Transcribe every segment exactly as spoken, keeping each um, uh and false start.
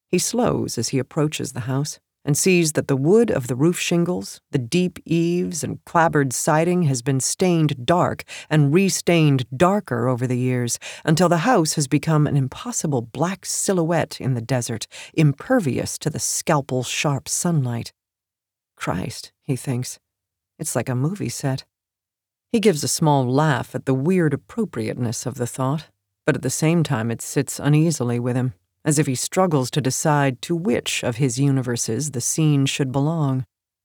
He slows as he approaches the house and sees that the wood of the roof shingles, the deep eaves, and clapboard siding has been stained dark and re-stained darker over the years until the house has become an impossible black silhouette in the desert, impervious to the scalpel-sharp sunlight. Christ, he thinks, it's like a movie set. He gives a small laugh at the weird appropriateness of the thought, but at the same time it sits uneasily with him, as if he struggles to decide to which of his universes the scene should belong.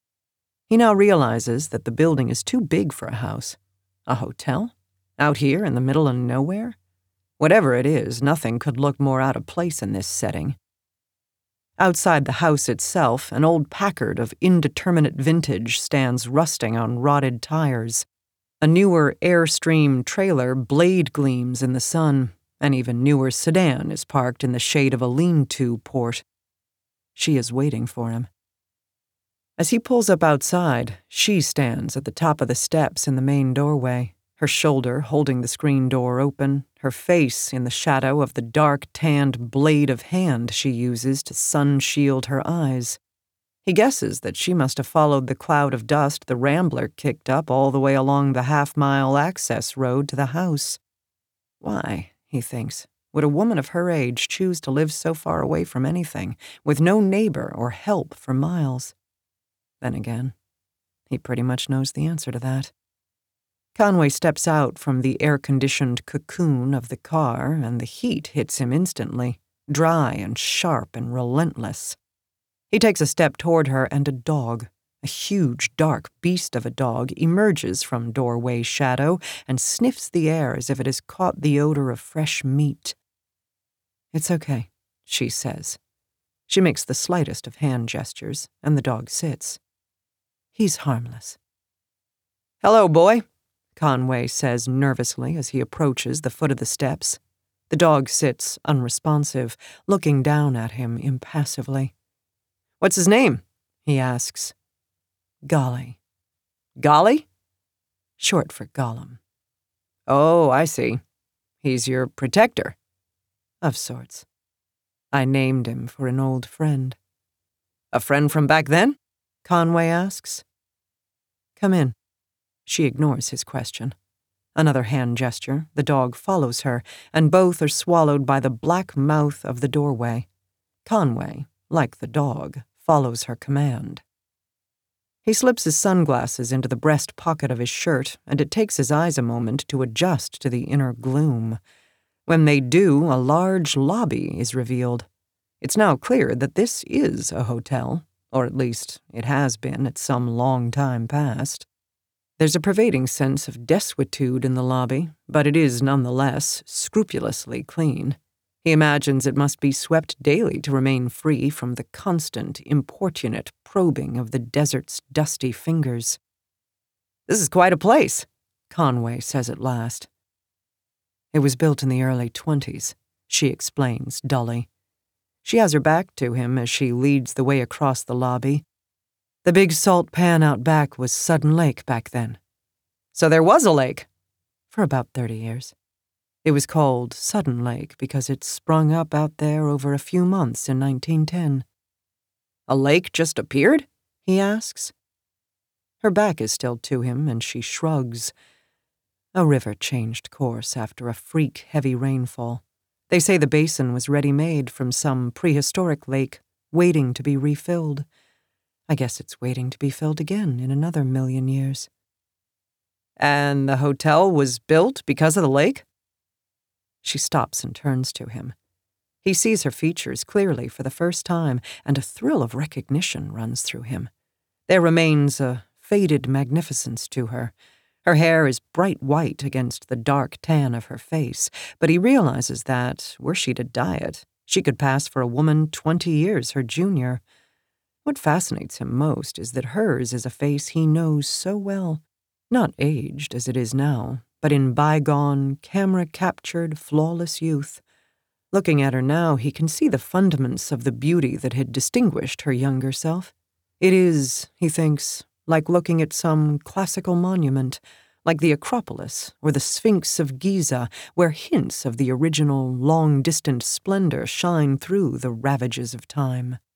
He now realizes that the building is too big for a house. A hotel? Out here in the middle of nowhere? Whatever it is, nothing could look more out of place in this setting. Outside the house itself, an old Packard of indeterminate vintage stands rusting on rotted tires. A newer Airstream trailer blade gleams in the sun. An even newer sedan is parked in the shade of a lean-to port. She is waiting for him. As he pulls up outside, she stands at the top of the steps in the main doorway, her shoulder holding the screen door open, her face in the shadow of the dark, tanned blade of hand she uses to sun-shield her eyes. He guesses that she must have followed the cloud of dust the Rambler kicked up all the way along the half-mile access road to the house. Why, he thinks, would a woman of her age choose to live so far away from anything, with no neighbor or help for miles? Then again, he pretty much knows the answer to that. Conway steps out from the air-conditioned cocoon of the car, and the heat hits him instantly, dry and sharp and relentless. He takes a step toward her, and a dog, a huge, dark beast of a dog, emerges from doorway shadow and sniffs the air as if it has caught the odor of fresh meat. "It's okay," she says. She makes the slightest of hand gestures, and the dog sits. He's harmless. "Hello, boy," Conway says nervously as he approaches the foot of the steps. The dog sits unresponsive, looking down at him impassively. "What's his name?" he asks. Golly. Golly? Short for Gollum. "Oh, I see. He's your protector." "Of sorts. I named him for an old friend." "A friend from back then?" Conway asks. "Come in." She ignores his question. Another hand gesture, the dog follows her, and both are swallowed by the black mouth of the doorway. Conway, like the dog, follows her command. He slips his sunglasses into the breast pocket of his shirt, and it takes his eyes a moment to adjust to the inner gloom. When they do, a large lobby is revealed. It's now clear that this is a hotel, or at least it has been at some long time past. There's a pervading sense of desuetude in the lobby, but it is nonetheless scrupulously clean. He imagines it must be swept daily to remain free from the constant, importunate probing of the desert's dusty fingers. "This is quite a place," Conway says at last. "It was built in the early twenties, she explains dully. She has her back to him as she leads the way across the lobby. The big salt pan out back was Sudden Lake back then. "So there was a lake?" "For about thirty years. It was called Sudden Lake because it sprung up out there over a few months in nineteen ten. "A lake just appeared?" he asks. Her back is still to him, and she shrugs. A river changed course after a freak heavy rainfall. They say the basin was ready-made from some prehistoric lake, waiting to be refilled. I guess it's waiting to be filled again in another million years." "And the hotel was built because of the lake?" She stops and turns to him. He sees her features clearly for the first time, and a thrill of recognition runs through him. There remains a faded magnificence to her. Her hair is bright white against the dark tan of her face, but he realizes that, were she to dye it, she could pass for a woman twenty years her junior. What fascinates him most is that hers is a face he knows so well, not aged as it is now, but in bygone, camera-captured, flawless youth. Looking at her now, he can see the fundaments of the beauty that had distinguished her younger self. It is, he thinks, like looking at some classical monument, like the Acropolis or the Sphinx of Giza, where hints of the original, long-distant splendor shine through the ravages of time.